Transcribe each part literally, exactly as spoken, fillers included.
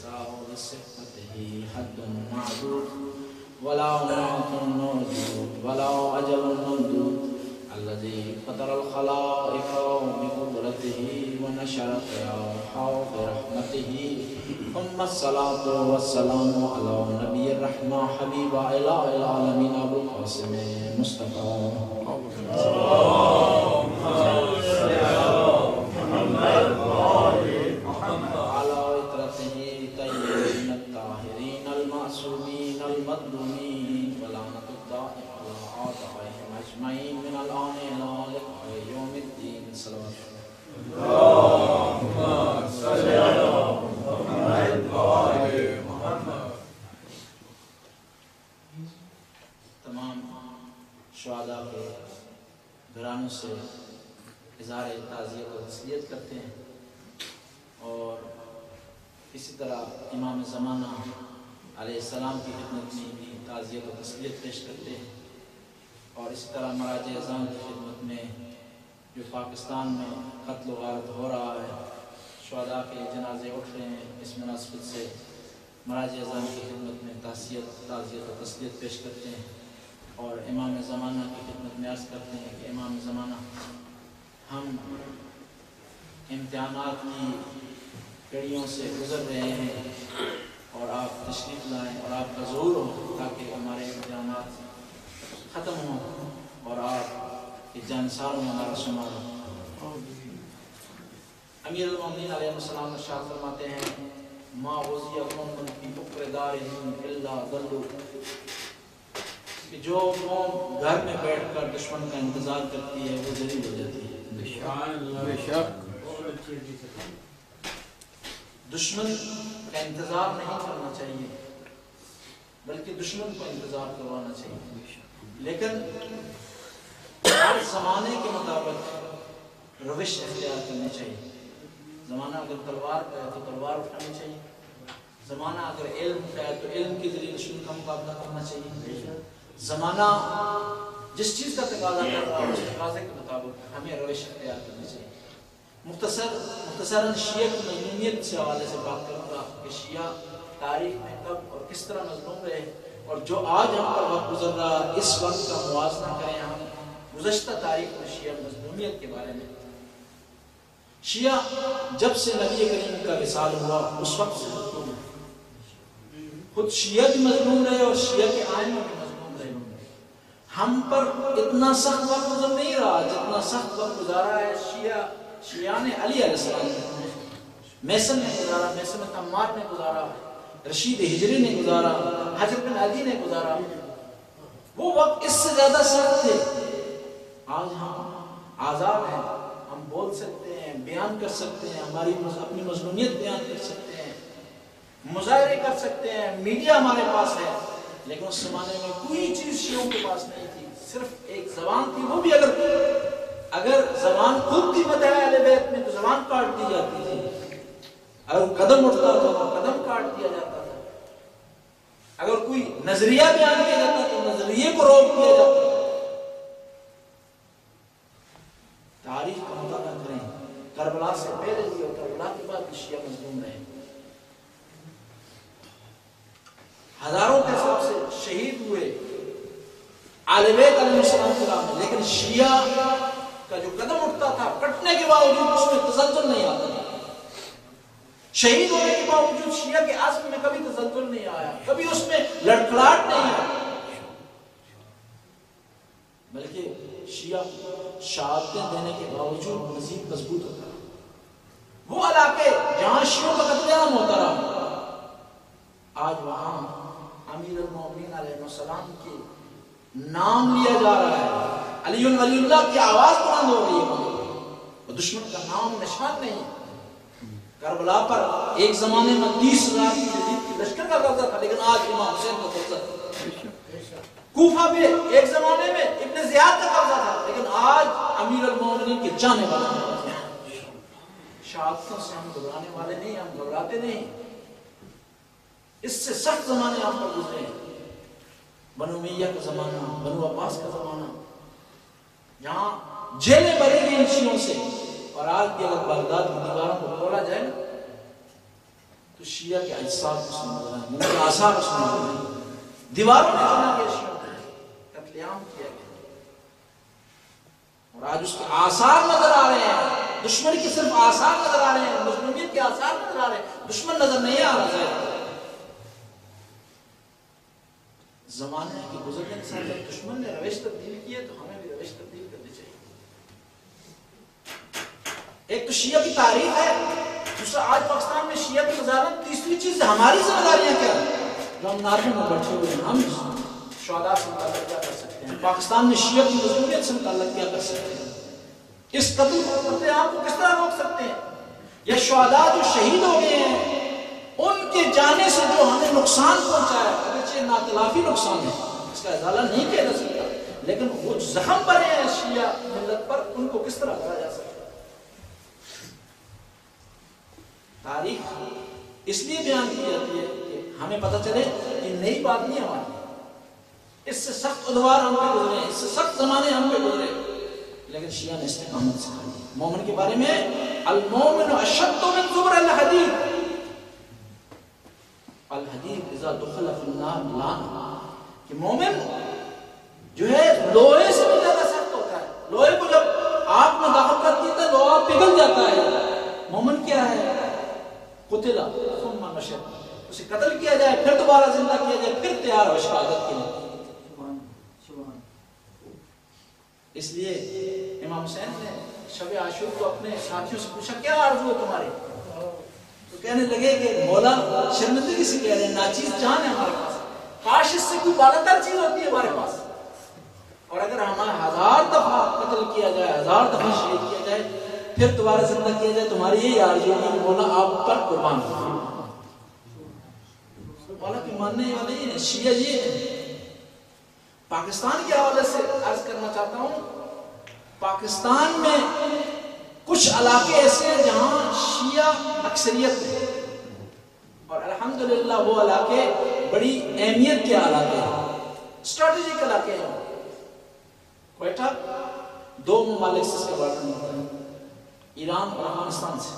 النساء لصحته حد معدود ولا نعمة موجود ولا أجل ممدود الذي فطر الخلائق بقدرته ونشر الرياح برحمته ثم الصلاة والسلام على نبي الرحمة حبيب إله العالمين أبو القاسم مصطفى اللهم صل على محمد وعلى عطرته الطيبين الطاهرين المعصومين المظلومين ولعنة الدائم على أعدائهم أجمعين من الآن إلى لقاء يوم الدين صلوات اللهم صل على محمد وعلى محمد. تمام شہداء کے گھرانوں سے اظہار تعزیت و تسلیت کرتے ہیں اور اسی طرح امام زمانہ علیہ السلام کی خدمت میں بھی تعزیت و تسلیت پیش کرتے ہیں اور اسی طرح مراجع اذان کی خدمت میں جو پاکستان میں قتل و غارت ہو رہا ہے، شہداء کے جنازے اٹھ رہے ہیں، اس مناسبت سے مراجع اذان کی خدمت میں تعزیت تعزیت و تسلیت پیش کرتے ہیں اور امام زمانہ کی خدمت میں عرض کرتے ہیں کہ امام زمانہ، ہم امتحانات کی کڑیوں سے گزر رہے ہیں اور آپ تشریف لائیں اور آپ کا ظہور ہو تاکہ ہمارے امتحانات ختم ہوں اور آپ کے جانسار میں ہمارا شمار ہو۔ امیر المومنین علیہ السلام ارشاد فرماتے ہیں ما غزی قوم فی بکر دارہم الا ضلوا، کہ جو قوم گھر میں بیٹھ کر دشمن کا انتظار کرتی ہے وہ ذلیل ہو جاتی ہے۔ بے شک دشمن کا انتظار نہیں کرنا چاہیے بلکہ دشمن کو انتظار کروانا چاہیے، لیکن ہر زمانے کے مطابق روش اختیار کرنی چاہیے۔ زمانہ اگر تلوار کا ہے تو تلوار اٹھانی چاہیے، زمانہ اگر علم کا ہے تو علم کے ذریعے دشمن کا مقابلہ کرنا چاہیے، زمانہ جس چیز کا تقاضا کر رہا ہے اس تقاضے کے مطابق ہمیں روش اختیار کرنی چاہیے۔ مختصر مختصراً شیعہ کی مظلومیت سے حوالے سے بات کروں گا کہ شیعہ تاریخ میں کب اور کس طرح مظلوم رہے اور جو آج ہم پر وقت گزر رہا اس وقت کا موازنہ کریں ہم گزشتہ تاریخ میں شیعہ مظلومیت کے بارے میں۔ شیعہ جب سے نبی کریم کا وصال ہوا اس وقت سے مظلوم ہے، خود شیعہ بھی مظلوم رہے اور شیعہ کے آئمہ بھی مظلوم رہے۔ ہم پر اتنا سخت وقت گزر نہیں رہا جتنا سخت وقت گزارا ہے شیعہ شیعہ نے علی علیہ السلام نے، میسن نے گزارا، میسن تمار نے گزارا، رشید ہجری نے گزارا، حجر بن عدی نے گزارا۔ وہ وقت اس سے زیادہ سخت تھے۔ آج ہم آزاد ہیں، ہم بول سکتے ہیں، بیان کر سکتے ہیں، ہماری اپنی مظلومیت بیان کر سکتے ہیں، مظاہرے کر سکتے ہیں، میڈیا ہمارے پاس ہے، لیکن اس زمانے میں کوئی چیز شیعوں کے پاس نہیں تھی، صرف ایک زبان تھی، وہ بھی اگر اگر زبان خود بھی مدح اہل بیت میں تو زبان کاٹ دی جاتی تھی، اگر قدم اٹھتا تھا تو قدم کاٹ دیا جاتا تھا، اگر کوئی نظریہ بیان کیا جاتا تو نظریے کو روک دیا جاتا تھا۔ تاریخ کا مطالعہ کریں، کربلا سے پہلے بھی اور کربلا کے بعد بھی شیعہ مظلوم رہے، ہزاروں کے حساب سے شہید ہوئے اہل بیت علیہ السلام کے راہ میں، لیکن شیعہ کا جو قدم اٹھتا تھا کٹنے کے باوجود اس میں تزلزل نہیں آتا تھا، شہید ہونے کے باوجود شیعہ کے عزم میں کبھی تزلزل نہیں آیا، کبھی اس میں لڑکھڑاہٹ نہیں آیا، بلکہ شیعہ شہادتیں دینے کے باوجود مزید مضبوط ہوتا رہا۔ وہ علاقے جہاں شیعوں کا قتل عام ہوتا رہا، آج وہاں امیر المومنین علیہ السلام کے نام لیا جا رہا ہے، علی ولی اللہ کی آواز بلند ہو رہی ہے، اور دشمن کا نام نشان نہیں ہے۔ کربلا پر ایک زمانے میں تیس ہزار کی یزید کی لشکر کا قبضہ تھا، لیکن آج امام حسین کا قبضہ ہے۔ کوفہ میں ایک زمانے میں ابن زیاد کا قبضہ تھا، لیکن آج امیر المومنین کے جانے والے ہیں۔ شہادتوں سے ہم گھبرانے والے نہیں، ہم گھبراتے نہیں، اس سے سخت زمانے آپ پر گزرے ہیں، بنو امیہ کا زمانہ، بنو عباس کا زمانہ، جہاں جیلیں بھری گئی ان شیعوں سے، اور آج بھی اگر بغداد کی دیواروں کو کھولا جائے نا تو تو شیعہ کے اجساد اس میں نظر آئیں، ان کے آثار اس میں نظر آئیں، دیواروں میں بنا گیا شیعوں کو، قتل عام کیا گیا، اور آج اس کے آثار نظر آ رہے ہیں، دشمن کے صرف آثار نظر آ رہے ہیں، مسلمیت کے آثار نظر آ رہے ہیں، دشمن نظر نہیں آ رہا ہے۔ زمانے کے گزرنے کے ساتھ جب دشمن نے روش تبدیل کی ہے تو ہمیں بھی روش تبدیل کرنی چاہیے۔ ایک تو شیعہ کی تاریخ ہے، دوسرا آج پاکستان میں شیعہ کی مظاہرت، تیسری چیز ہماری ذمہ داریاں کیا ہیں جو ہم نارمل میں بیٹھے ہوئے ہیں، ہم شہداء سے متعلق کیا کر سکتے ہیں، پاکستان میں شیعہ کی مظلومیت سے متعلق کیا کر سکتے ہیں، اس قتل کو قتل عام کو کس طرح روک سکتے ہیں، یا شہداء جو شہید ہو گئے ہیں ان کے جانے سے جو ہمیں نقصان پہنچا ہے، اگرچہ ناتلافی نقصان ہے، اس کا ازالہ نہیں کیا جا سکتا، لیکن وہ زخم پڑے ہیں شیعہ ملت پر، ان کو کس طرح بھرا جا سکتا ہے۔ تاریخ اس لیے بیان کی جاتی ہے کہ ہمیں پتہ چلے کہ نئی بات نہیں ہماری، اس سے سخت ادوار ہم پہ گزرے ہیں، اس سے سخت زمانے ہم پہ گزرے، لیکن شیعہ نے استقامت سکھائی۔ مومن کے بارے میں المومن اشد من زبر الحدید، الحدید اذا دخل فی النار لان، کہ مومن جو ہے لوہے سے بھی زیادہ سخت ہوتا ہے، لوہے کو جب آگ میں داخل کر دیتا ہے لوہا پگھل جاتا ہے، مومن کیا ہے قتلا ثم نشر، اسے قتل کیا جائے پھر دوبارہ زندہ کیا جائے پھر تیار ہو شہادت کے لیے۔ اس لیے امام حسین نے شب عاشور کو اپنے ساتھیوں سے پوچھا کیا آرزو ہے تمہاری، تو کہنے لگے کہ مولا شرمندگی سے کہہ رہے ہیں ناچیز جان ہے ہمارے پاس، کاش اس سے کوئی بالاتر چیز ہوتی ہے ہمارے پاس، اور اگر ہمیں ہزار دفعہ قتل کیا جائے، ہزار دفعہ شہید کیا جائے پھر دوبارہ زندہ کیا جائے، تمہاری یہی آرزو ہے کہ مولا آپ پر قربان ہو۔ مولا کی ماننے والے یہ شیعہ یہ ہے۔ پاکستان کے حوالے سے عرض کرنا چاہتا ہوں، پاکستان میں کچھ علاقے ایسے ہیں جہاں شیعہ اکثریت ہے، اور الحمدللہ وہ علاقے بڑی اہمیت کے علاقے ہیں، اسٹریٹجک علاقے ہیں۔ کوئٹہ دو ممالک سے اس کا بارڈر ہوتا ہے، ایران اور افغانستان سے،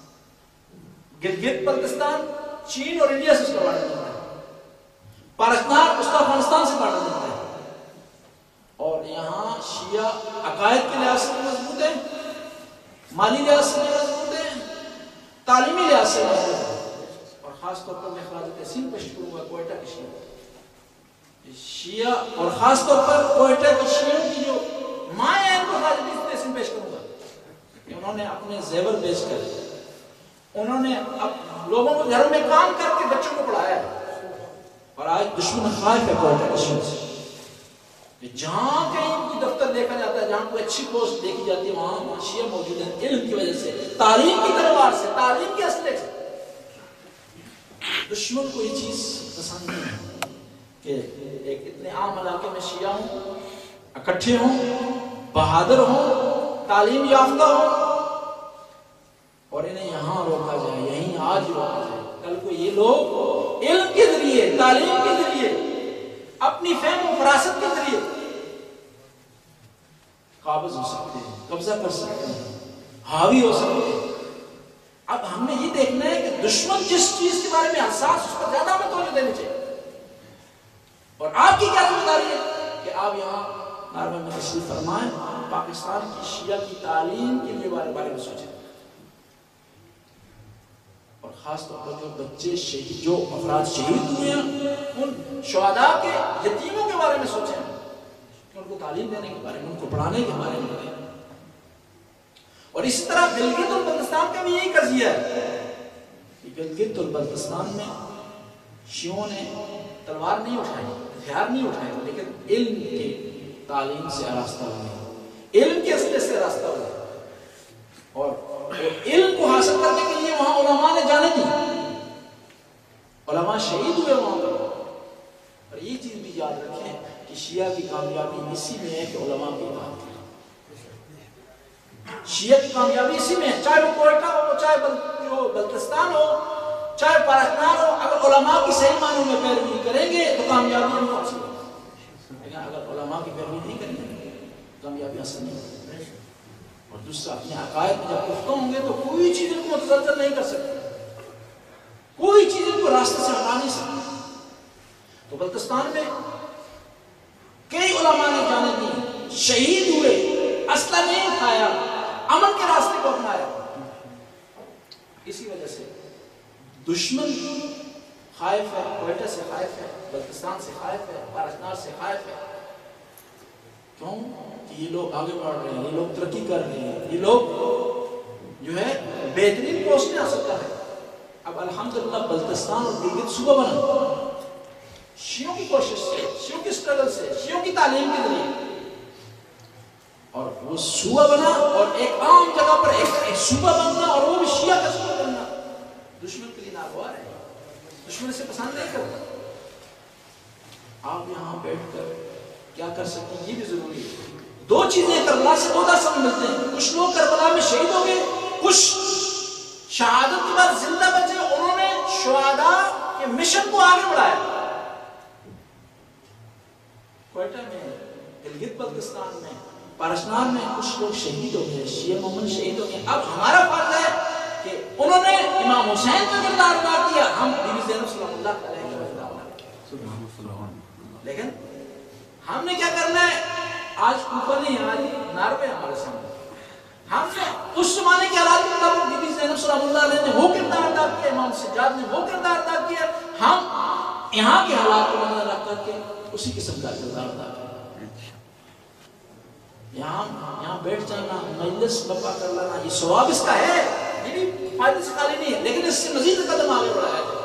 گلگت بلتستان چین اور انڈیا سے اس کا بارڈر ہوتا ہے، پاکستان اس کا افغانستان سے بارڈر ہوتا ہے، اور یہاں شیعہ عقائد کے لحاظ سے مضبوط ہیں، مالی لحاظ سے مضبوط ہیں، تعلیمی لحاظ سے مضبوط ہیں، اور خاص طور پر میں خراج تحسین پیش کروں گا کوئٹہ کے شیعہ شیعہ اور خاص طور پر کوئٹہ کے شیعوں کی جو مائیں ہیں ان کو خراج تحسین پیش کروں گا کہ انہوں نے اپنے زیور بیچ کر، انہوں نے لوگوں کو گھروں میں کام کر کے بچوں کو پڑھایا ہے، اور آج دشمن خائف ہے کوئٹہ کے شیعوں سے، جہاں کہیں کوئی دفتر دیکھا جاتا ہے، جہاں کوئی اچھی پوسٹ دیکھی جاتی ہے وہاں شیعہ موجود ہیں، علم کی وجہ سے، تعلیم کی دربار سے، تعلیم کے اسلحے سے۔ دشمن کو یہ چیز پسند نہیں ہے کہ ایک اتنے عام علاقے میں شیعہ ہوں، اکٹھے ہوں، بہادر ہوں، تعلیم یافتہ ہوں، اور انہیں یہاں روکا جائے، یہیں آج روکا جائے۔ کل کو یہ لوگ علم کے ذریعے، تعلیم کے ذریعے، اپنی فہم و فراست کے ذریعے قابض ہو سکتے ہیں، قبضہ کر سکتے ہیں، حاوی ہو سکتے ہیں۔ اب ہم نے یہ دیکھنا ہے کہ دشمن جس چیز کے بارے میں حساس، اس پر زیادہ ہمیں توجہ دینی چاہیے، اور آپ کی کیا ذمہ داری ہے کہ آپ یہاں نارمل میں تشریف فرمائیں، پاکستان کی شیعہ کی تعلیم کے لیے بارے بارے میں سوچیں، اور خاص طور پر جو بچے شہید، جو افراد شہید ہوئے ہیں ان شہداء کے یتیموں کے بارے میں سوچیں، کہ ان کو تعلیم دینے کے بارے میں، ان کو پڑھانے کے بارے میں۔ اور اسی طرح گلگت اور بلتستان کا بھی یہی قضیہ ہے کہ گلگت اور بلتستان میں شیعوں نے تلوار نہیں اٹھائی، ہتھیار نہیں اٹھائے، لیکن علم کی تعلیم سے آراستہ ہوئے، علم کے اسلحے سے آراستہ ہوئے، اور علم کو حاصل کرنے کے لیے وہاں علماء نے جانے دی، علماء شہید ہوئے وہاں پر۔ اور یہ چیز بھی یاد رکھیں کہ شیعہ کی کامیابی اسی میں ہے کہ علماء کی اطاعت کریں، شیعہ کی کامیابی اسی میں ہے، چاہے وہ کوئٹہ ہو، چاہے بل... بلتستان ہو، چاہے پاکستان ہو، اگر علماء کی صحیح معنوں میں پیروی کریں گے تو کامیابی ان کو حاصل ہوگی، لیکن اگر علماء کی پیروی نہیں کریں گے کامیابی حاصل نہیں ہوگی۔ اور دوسرا، اپنے عقائد میں جب پختہ ہوں گے تو کوئی چیز ان کو متزلزل نہیں کر سکتی، کوئی راستے سے ہٹا نہیں سکتے. تو بلتستان میں کئی علماء نے جانے دی، شہید ہوئے، اسلحہ نہیں اٹھایا، امن کے راستے کو اپنایا. اسی وجہ سے دشمن خائف ہے، کوئٹہ سے خائف ہے، بلتستان سے خائف ہے، پارچنار سے خائف ہے. کیوں کہ یہ لوگ آگے بڑھ رہے ہیں، یہ لوگ ترقی کر رہے ہیں، یہ لوگ جو ہے بہترین پوسٹ میں حاصل کر رہے ہیں. اب الحمدللہ بلتستان اور گلگت صوبہ بنا شیعوں کی کوشش سے، شیعوں کی سٹرگل سے، شیعوں کی تعلیم کے ذریعے، اور وہ صوبہ بنا، اور ایک عام جگہ پر ایک صوبہ بننا، اور وہ بھی شیعہ کا صوبہ بننا دشمن کے لیے ناگوار ہے. دشمن اسے پسند نہیں کرتا. آپ یہاں بیٹھ کر کیا کر سکتے ہیں، یہ بھی ضروری ہے. دو چیزیں کربلا سے دو درس ملتے ہیں. کچھ لوگ کربلا میں شہید ہو گئے، کچھ شہادت کے بعد زندہ بچے، انہوں نے شہداء کے مشن کو آگے بڑھایا. کوئٹہ میں، گلگت بلتستان میں، پارچنار میں کچھ لوگ شہید ہو گئے، شیعہ مومن شہید ہو گئے. اب ہمارا فرض ہے کہ انہوں نے امام حسین کا کردار ادا کیا، ہم بی بی زینب صلی اللہ علیہ وسلم. لیکن ہم نے کیا کرنا ہے، آج کوفہ نہیں، آج ناروے ہمارے سامنے. ہم نے اس زمانے کے حالات کے مطابق بی بی زینب صلی اللہ علیہ نے وہ کردار ادا کیا، امام سجاد نے وہ کردار ادا کیا. ہم یہاں کے حالات کو نظر رکھ کر کے اسی قسم کا کردار ادا کیا. یہاں یہاں بیٹھ جانا، مجلس برپا کر لینا، یہ ثواب اس کا ہے، یہ بھی فائدے سے خالی نہیں ہے، لیکن اس سے مزید قدم آگے بڑھایا جائے.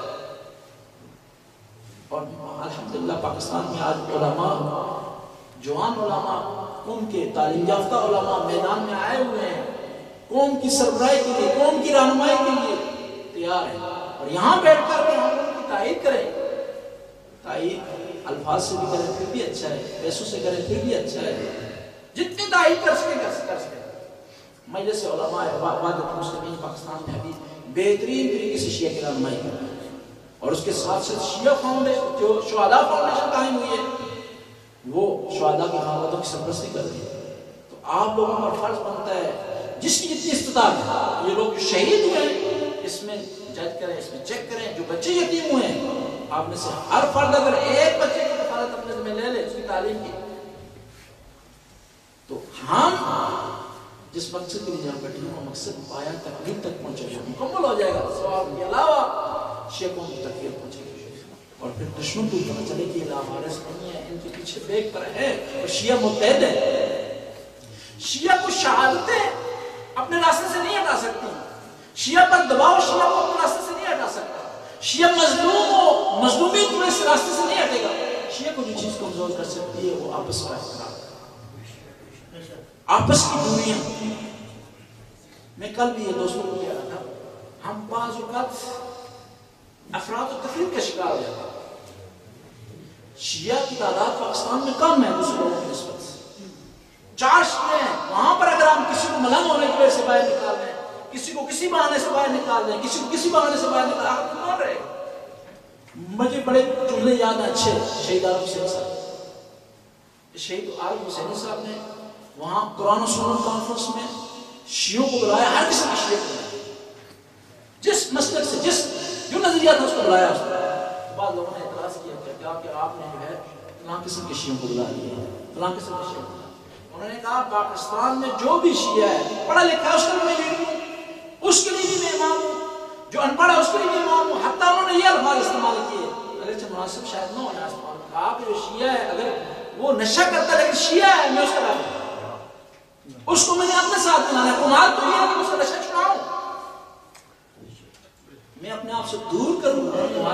اور الحمدللہ پاکستان میں آج علماء، جوان علماء، قوم کے تعلیم یافتہ علماء میدان میں آئے ہوئے ہیں، قوم کی سربراہی کے لیے، قوم کی رہنمائی کے لیے تیار ہیں. اور یہاں بیٹھ کر کے ہم ان کی تائید کریں. تائید الفاظ سے بھی کریں پھر بھی اچھا ہے، پیسوں سے کریں پھر بھی اچھا ہے، جتنی تائید کر سکے کر سکے. مجلس علماء وحدت مسلمین پاکستان میں ابھی بہترین طریقے سے شیعہ کی رہنمائی کر رہے ہیں. اور اس کے ساتھ ساتھ شیعہ فاؤنڈیشن، جو شہداء فاؤنڈیشن قائم ہوئی ہے، وہ شہداء کی خانوادوں کی سرپرستی کر رہی ہے. تو آپ لوگوں پر فرض بنتا ہے، جس کی جتنی استطاعت ہے، یہ لوگ جو شہید ہوئے ہیں اس میں جج کریں، اس میں چیک کریں. جو بچے یتیم ہوئے ہیں، آپ میں سے ہر فرد اگر ایک بچے کی کفالت اپنے ذمہ لے لے اس کی تعلیم کی، تو ہم جس مقصد کے لیے جہاں بیٹھے ہیں وہ مقصد پایا تکمیل تک پہنچے گا، مکمل ہو جائے گا. ثواب کے علاوہ شیخوں کی تکمیل پہنچے گی. اور پھر دشمن کو پتہ چلے کہ یہ لاوارث نہیں ہے، ان کے پیچھے بیک پر ہے، اور شیعہ متحد ہے. شیعہ کو شہادتیں اپنے راستے سے نہیں ہٹا سکتی، شیعہ پر دباؤ شیعہ کو اپنے راستے سے نہیں ہٹا سکتا. شیعہ مظلوم ہو، مظلومی کو اس راستے سے نہیں ہٹے گا. شیعہ کو جو چیز کمزور کر سکتی ہے وہ آپس کا احترام، آپس کی دوریاں. میں کل بھی یہ دوستوں کو کہہ رہا تھا، ہم بعض اوقات افراد و تفریق کا شکار ہو جاتا ہے. شیعہ کی تعداد پاکستان میں کم ہے دوسرے لوگوں کی نسبت سے. چار شیعہ ہیں، وہاں پر اگر ہم کسی کو ملنگ ہونے کی وجہ سے باہر نکال دیں، کسی کو کسی بہانے سے باہر نکال دیں، کسی کو کسی بہانے سے باہر نکال دیں، کون رہے گا؟ مجھے بڑے جملے یاد ہیں اچھے شہید عارف حسینی صاحب. شہید عارف حسینی صاحب نے وہاں قرآن و سنت کانفرنس میں شیعوں کو بلایا، ہر قسم کی شیعہ کو بلایا، جس مسلک سے، جس جو نظریہ تھا اس کو بلایا. اس کو بعض لوگوں نے اعتراض کیا کہ آپ نے جو ہے فلاں قسم کے شیعوں کو بلا لیا، فلاں قسم کے شیعوں کو. انہوں نے کہا پاکستان میں جو بھی شیعہ ہے پڑھا لکھا ہے اس کے لیے میں لیڈر ہوں، اس کے لیے بھی میں امام ہوں، جو ان پڑھ ہے اس کے لیے بھی امام ہوں. حتیٰ انہوں نے یہ الفاظ استعمال کیے، اگرچہ مناسب شاید نہ ہو یہاں استعمال. کہا کہ جو شیعہ ہے اگر وہ نشہ کرتا ہے لیکن شیعہ ہے، میں اس کا رہا اس کو میں نے اپنے ساتھ ملانا ہے. کمال تو یہ ہے کہ اسے نشہ چھڑاؤں، میں اپنے آپ سے دور کروں.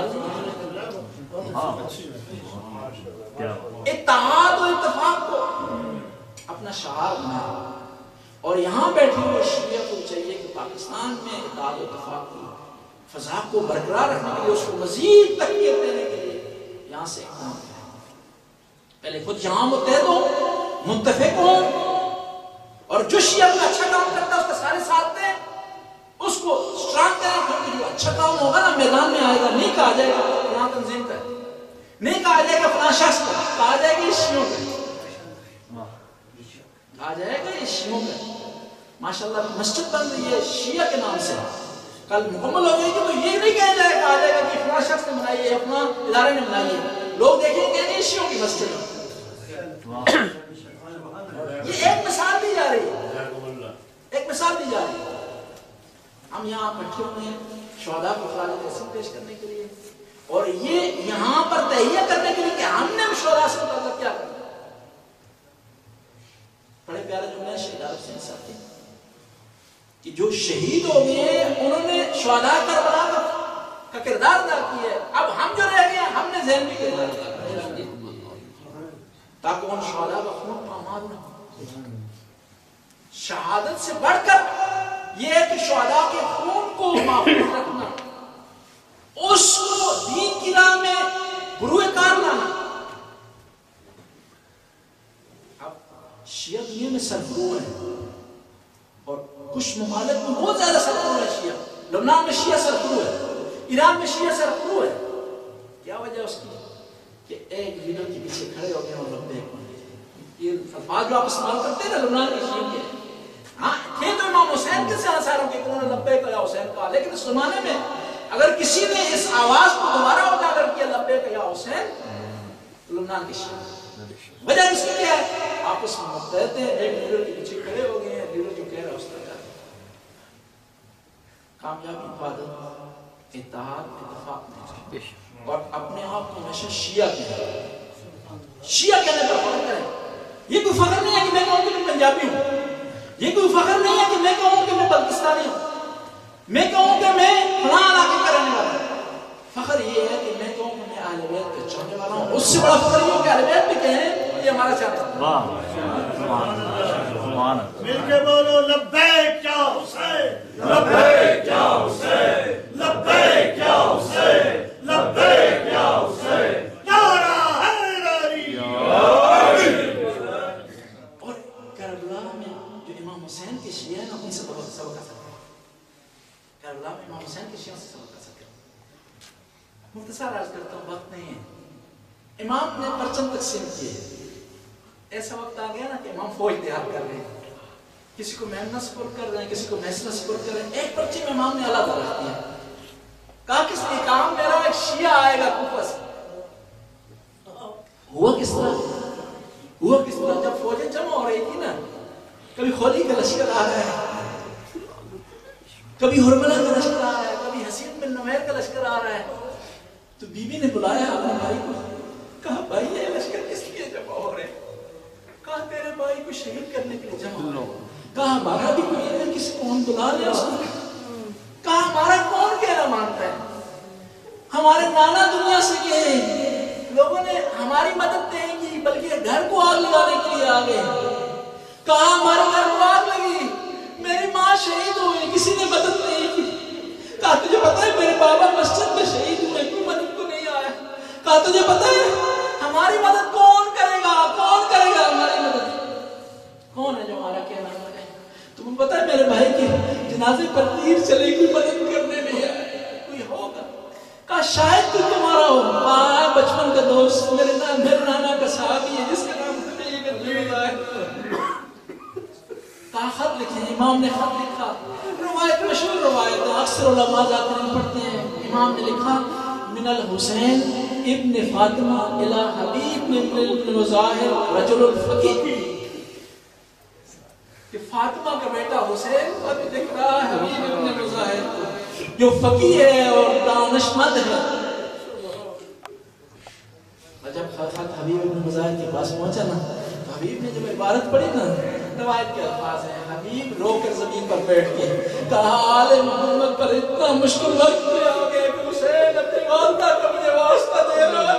اتحاد و اتفاق کو اپنا شعار بنائے. اور یہاں بیٹھے ہوئے شیعہ کو چاہیے کہ پاکستان میں اتحاد و اتفاق کی فضا کو برقرار رکھنے کے لیے، اس کو مزید تقویت دینے کے لیے یہاں سے اقدام کریں. پہلے خود یہاں متحد ہوں، متفق ہوں، اور جو شیعہ کو اچھا کام کرتا ہے اس کا سارے ساتھ دیں، اس کو سٹرانگ کریں. کیونکہ جو اچھا کام ہوگا نا میدان میں آئے گا، نہیں کہا جائے گا فلاں تنظیم کا، نہیں کہا جائے گا فلاں شخص کا، کہا جائے گا یہ شیعوں کا، کہا جائے گا یہ شیعوں کا. ماشاءاللہ مسجد بن رہی ہے شیعہ کے نام سے، کل مکمل ہو گئی کہ تو یہ نہیں کہا جائے گا، کہا جائے گا کہ فلاں فلاں شخص نے بنائی ہے، اپنا ادارے نے بنائی ہے، لوگ دیکھیں گے کہ یہ شیعوں کی مسجد ہے۔ یہ ایک مثال دی جا رہی ہے، ایک مثال دی جا رہی ہے۔ ہم یہاں اکٹھے ہوئے ہیں شہداء کو خراج تحسین پیش کرنے کے لیے، اور یہ یہاں پر تہیہ کرنے کے لیے کہ ہم نے شہداء سے متعلق کیا کرنا۔ بڑے پیارے جملے شہید عارف حسین صاحب کے کہ جو شہید ہو گئے ہیں انہوں نے شہداء کربلا کا کردار ادا کیا ہے، اب ہم جو رہ گئے ہم نے ذہن بھی کردار ادا کیا تاکہ ان شہداء کا خون پامال نہ ہو۔ شہادت سے بڑھ کر یہ ہے کہ شہداء کے خون کو محفوظ رکھنا، اس کو دین کی راہ میں بروئے کار لانا۔ اب شیعہ دنیا میں سرخرو ہے، اور کچھ ممالک میں بہت زیادہ سرخرو ہے شیعہ۔ لبنان میں شیعہ سرخرو ہے، ایران میں شیعہ سرخرو ہے۔ کیا وجہ اس کی؟ کہ ایک لیڈر کے پیچھے کھڑے ہو گئے اور لبیک بن گئے۔ یہ الفاظ جو آپ استعمال کرتے ہیں نا لبنان کے شیعوں کے، ہاں تھے تو امام حسین کے انصاروں کے، انہوں نے لبیک یا حسین کہا، لیکن اس زمانے میں اگر کسی نے اس آواز کو دوبارہ اجاگر کیا لبیک یا حسین، تو لبنان کے شیعہ۔ وجہ اس کی کیا ہے؟ آپس میں متحد ہیں، ایک لیڈر کے پیچھے کھڑے ہو گئے ہیں، لیڈر جو کہہ رہا ہے اس طرح کا۔ کامیابی حفاظت اتحاد اتفاق میں، اور اپنے آپ کو ہمیشہ شیعہ کہنا، شیعہ کہنے پر فخر کریں۔ یہ کوئی فخر نہیں ہے کہ میں کہوں کہ میں پنجابی ہوں، یہ کوئی فخر نہیں ہے کہ میں کہوں کہ میں بلتستانی ہوں، میں کہوں کہ میں فلاں علاقے کا رہنے والا ہوں۔ فخر یہ ہے کہ میں کہوں کہ میں اہل بیت کا چاہنے والا ہوں۔ اس سے بڑا فخر یہ ہو کہ اہل بیت بھی کہیں یہ ہمارا چاہتا ہے۔ مل کے بولو لبیک یا حسین، لبیک یا حسین، لبیک یا حسین، لبیک یا حسین، نعرہ حیدری۔ اور کربلا میں جو امام حسین کے شیعہ ہیں ان سے بہت سبق حاصل کریں، کربلا میں امام حسین کے شیعوں سے سبق حاصل کریں۔ مختصر عرض کرتا ہوں، وقت نہیں ہے۔ امام نے پرچم تقسیم کیے، ایسا وقت آ گیا نا کہ امام فوج تیار کر رہے ہیں، کسی کو میمنہ سپرد کر رہے ہیں، کسی کو محسنہ سپرد کر رہے ہیں۔ ایک پرچی میں امام نے علیحدہ رکھ دیا، کہا کس نے کام میرا ایک شیعہ آئے گا کوفہ سے۔ ہوا کس طرح ہوا کس طرح جب فوجیں جمع ہو رہی تھی نا، کبھی خولی کا لشکر آ رہا ہے، کبھی ہرملہ کا لشکر آ رہا ہے، کبھی حسین بن نمیر کا لشکر آ رہا ہے، تو بی بی نے بلایا اپنے بھائی کو، کہا بھائی یہ لشکر کس لیے جمع ہو رہے ہیں؟ کہا تیرے بھائی کو شہید کرنے کے لیے جمع ہو۔ کہا ہمارا بھی کوئی ہے، کسی کو ہم بلا لیں اس کو۔ کہا ہمارا کون کہنا مانتا ہے؟ ہمارے نانا دنیا سے گئے، لوگوں نے ہماری مدد نہیں کی بلکہ گھر کو آگ لگانے کے لیے آ گئے۔ کہا ہمارے گھر کو آگ لگی، میری ماں شہید ہوئی، کسی نے مدد نہیں کی۔ کہا تجھے پتا ہے میرے بابا مسجد میں شہید ہوئے، کوئی مدد کو نہیں آیا۔ کہا تجھے پتا ہے ہماری مدد کون کرے گا، کون کرے گا ہماری مدد؟ کون ہے جو ہمارا کہنا مانے؟ تمہیں پتا ہے میرے بھائی کے جنازے پر تیر چلے، کوئی مدد کرنے نہیں آئے، کوئی ہوگا؟ کہا شاید تو تمہارا ہو، کہا بچپن کا دوست میرے نام میرے نانا کا صحابی ہے جس کا نام تمہیں یہ کرتا ہے۔ کہا خط لکھیں، امام نے خط لکھا، روایت مشہور روایت ہے، اکثر علماء جاتے ہیں پڑھتے ہیں۔ امام نے لکھا من الحسین ابن فاطمہ الى حبیب ابن مظاہر رجل الفقیہ، کہ فاطمہ کا بیٹا حسین ابھی لکھ رہا ہے حبیب ابن مظاہر جو فقیہ ہے اور دانشمند ہے۔ جب خط حبیب ابن مظاہر کے پاس پہنچا نا تو حبیب نے جب عبارت پڑھی نا، روایت کے الفاظ ہیں، حبیب رو کر زمین پر بیٹھ کے کہا آل محمد پر اتنا مشکل وقت میں آ گئے کہ حسین اپنی والدہ کا مجھے واسطہ دے رہا۔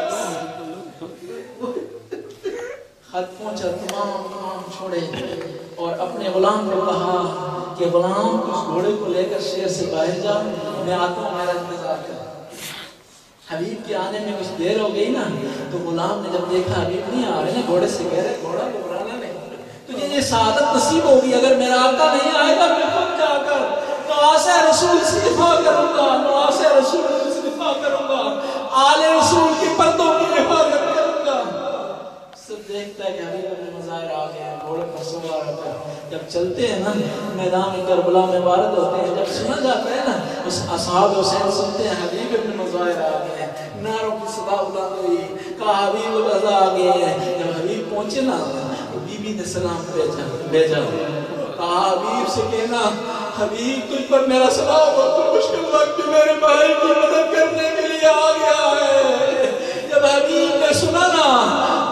خط پہنچا، تمام تمام چھوڑے اور اپنے غلام کو کہا کہ غلام اس گھوڑے کو لے کر شہر سے باہر جا، میں آتا ہوں، میرا انتظار کر۔ حبیب کے آنے میں کچھ دیر ہو گئی نا تو غلام نے جب دیکھا حبیب نہیں آ رہے نا، گھوڑے سے کہہ رہے گھوڑا گھبرانا نہیں، تجھے یہ سعادت نصیب ہوگی اگر میرا آقا نہیں آئے گا میں خود جا کر نواسے رسول سے دفاع کروں گا، نواسے رسول سے دفاع کروں گا، آل رسول کے پردوں کی حفاظت کروں گا۔ سب دیکھتا ہے کہ حبیب ابن مظاہر آ گئے، گھوڑے پر سوار ہوتا ہے، جب چلتے ہیں نا میدان کربلا میں وارد ہوتے ہیں، جب سنا جاتا ہے نا اصحاب حسین سنتے ہیں حبیب ابن مظاہر آ گئے، نعروں کی صدا بلند ہوئی، کہا حبیب الرضا آ گئے ہیں۔ جب حبیب پہنچے نا بی بی نے سلام بھیجا بھیجا کہا حبیب سے کہنا حبیب تجھ پر میرا سلام اور تو مشکل وقت میرے بھائی کی مدد کرنے کے لیے آ گیا ہے۔ جب حبیب نے سنا نا